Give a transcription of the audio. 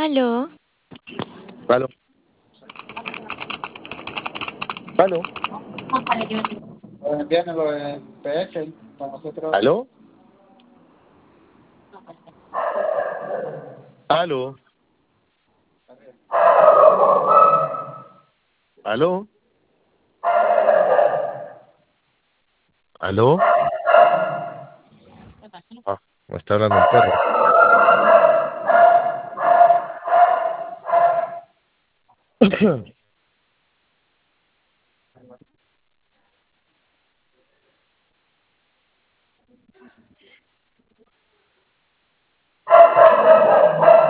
Aló, Aló, aló, envíamelo en PH para nosotros. ¿Aló? ¿Aló? ¿Aló? ¿Aló? Ah, me está hablando un perro.